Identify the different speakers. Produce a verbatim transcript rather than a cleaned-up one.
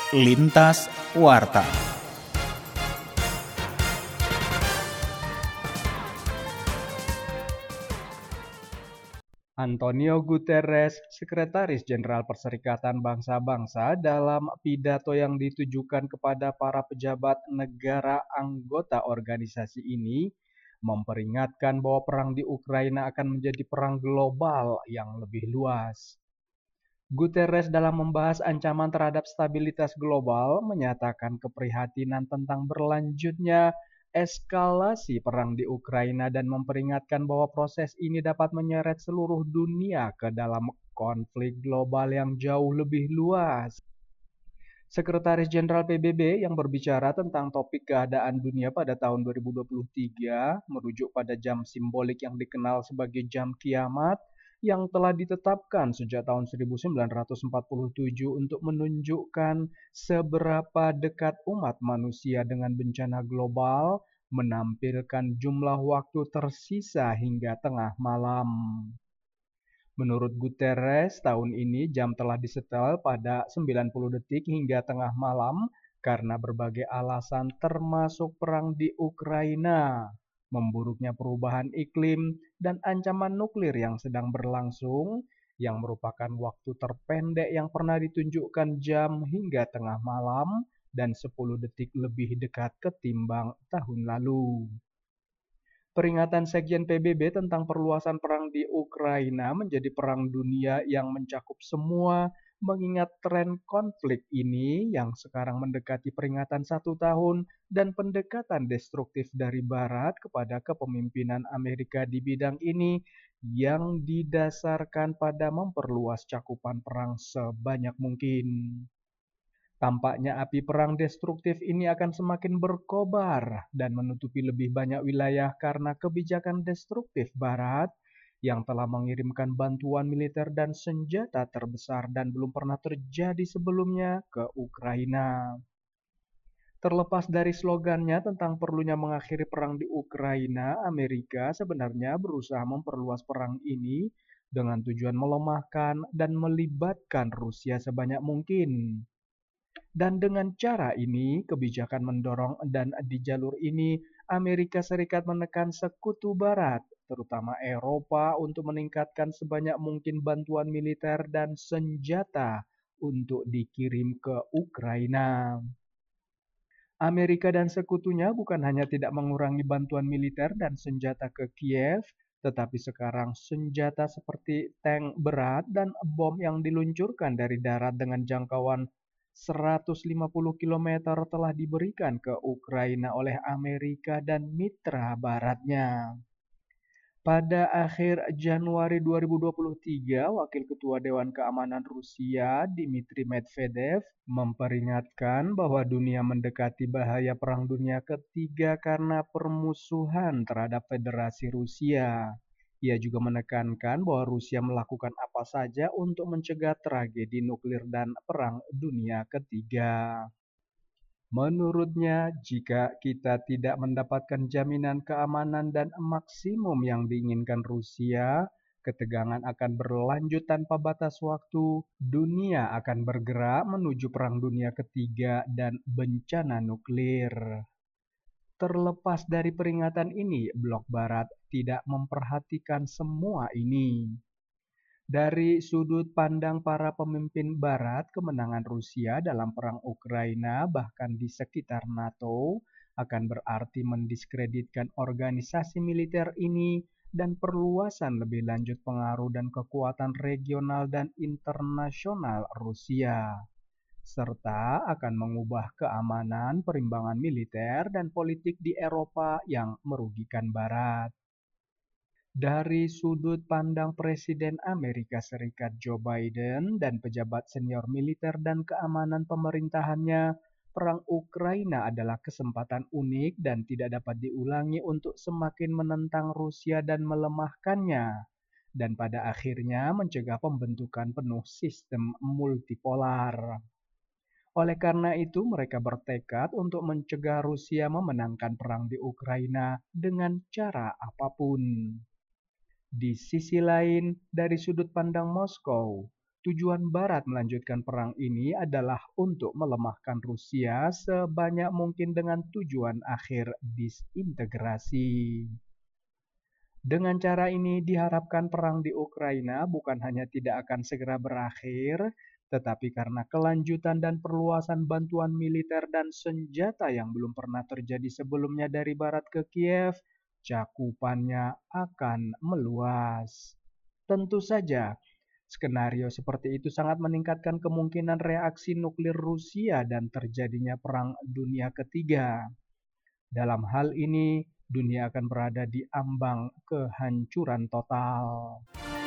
Speaker 1: Lintas Warta.
Speaker 2: Antonio Guterres, Sekretaris Jenderal Perserikatan Bangsa-Bangsa, dalam pidato yang ditujukan kepada para pejabat negara anggota organisasi ini, memperingatkan bahwa perang di Ukraina akan menjadi perang global yang lebih luas. Guterres dalam membahas ancaman terhadap stabilitas global menyatakan keprihatinan tentang berlanjutnya eskalasi perang di Ukraina dan memperingatkan bahwa proses ini dapat menyeret seluruh dunia ke dalam konflik global yang jauh lebih luas. Sekretaris Jenderal P B B yang berbicara tentang topik keadaan dunia pada tahun dua ribu dua puluh tiga merujuk pada jam simbolik yang dikenal sebagai jam kiamat yang telah ditetapkan sejak tahun seribu sembilan ratus empat puluh tujuh untuk menunjukkan seberapa dekat umat manusia dengan bencana global, menampilkan jumlah waktu tersisa hingga tengah malam. Menurut Guterres, tahun ini jam telah disetel pada sembilan puluh detik hingga tengah malam karena berbagai alasan termasuk perang di Ukraina, memburuknya perubahan iklim, dan ancaman nuklir yang sedang berlangsung, yang merupakan waktu terpendek yang pernah ditunjukkan jam hingga tengah malam dan sepuluh detik lebih dekat ketimbang tahun lalu. Peringatan Sekjen P B B tentang perluasan perang di Ukraina menjadi perang dunia yang mencakup semua, mengingat tren konflik ini yang sekarang mendekati peringatan satu tahun dan pendekatan destruktif dari Barat kepada kepemimpinan Amerika di bidang ini yang didasarkan pada memperluas cakupan perang sebanyak mungkin. Tampaknya api perang destruktif ini akan semakin berkobar dan menutupi lebih banyak wilayah karena kebijakan destruktif Barat yang telah mengirimkan bantuan militer dan senjata terbesar dan belum pernah terjadi sebelumnya ke Ukraina. Terlepas dari slogannya tentang perlunya mengakhiri perang di Ukraina, Amerika sebenarnya berusaha memperluas perang ini dengan tujuan melemahkan dan melibatkan Rusia sebanyak mungkin. Dan dengan cara ini, kebijakan mendorong dan di jalur ini, Amerika Serikat menekan sekutu Barat, terutama Eropa, untuk meningkatkan sebanyak mungkin bantuan militer dan senjata untuk dikirim ke Ukraina. Amerika dan sekutunya bukan hanya tidak mengurangi bantuan militer dan senjata ke Kiev, tetapi sekarang senjata seperti tank berat dan bom yang diluncurkan dari darat dengan jangkauan seratus lima puluh kilometer telah diberikan ke Ukraina oleh Amerika dan mitra baratnya. Pada akhir Januari dua ribu dua puluh tiga, Wakil Ketua Dewan Keamanan Rusia, Dmitry Medvedev, memperingatkan bahwa dunia mendekati bahaya Perang Dunia Ketiga karena permusuhan terhadap Federasi Rusia. Ia juga menekankan bahwa Rusia melakukan apa saja untuk mencegah tragedi nuklir dan Perang Dunia Ketiga. Menurutnya, jika kita tidak mendapatkan jaminan keamanan dan maksimum yang diinginkan Rusia, ketegangan akan berlanjut tanpa batas waktu, dunia akan bergerak menuju Perang Dunia Ketiga dan bencana nuklir. Terlepas dari peringatan ini, Blok Barat tidak memperhatikan semua ini. Dari sudut pandang para pemimpin Barat, kemenangan Rusia dalam perang Ukraina bahkan di sekitar NATO akan berarti mendiskreditkan organisasi militer ini dan perluasan lebih lanjut pengaruh dan kekuatan regional dan internasional Rusia, serta akan mengubah keamanan, perimbangan militer, dan politik di Eropa yang merugikan Barat. Dari sudut pandang Presiden Amerika Serikat Joe Biden dan pejabat senior militer dan keamanan pemerintahannya, perang Ukraina adalah kesempatan unik dan tidak dapat diulangi untuk semakin menentang Rusia dan melemahkannya, dan pada akhirnya mencegah pembentukan penuh sistem multipolar. Oleh karena itu, mereka bertekad untuk mencegah Rusia memenangkan perang di Ukraina dengan cara apapun. Di sisi lain, dari sudut pandang Moskow, Tujuan Barat melanjutkan perang ini adalah untuk melemahkan Rusia sebanyak mungkin dengan tujuan akhir disintegrasi. Dengan cara ini diharapkan perang di Ukraina bukan hanya tidak akan segera berakhir, tetapi karena kelanjutan dan perluasan bantuan militer dan senjata yang belum pernah terjadi sebelumnya dari Barat ke Kiev, cakupannya akan meluas. Tentu saja, skenario seperti itu sangat meningkatkan kemungkinan reaksi nuklir Rusia dan terjadinya Perang Dunia Ketiga. Dalam hal ini, dunia akan berada di ambang kehancuran total.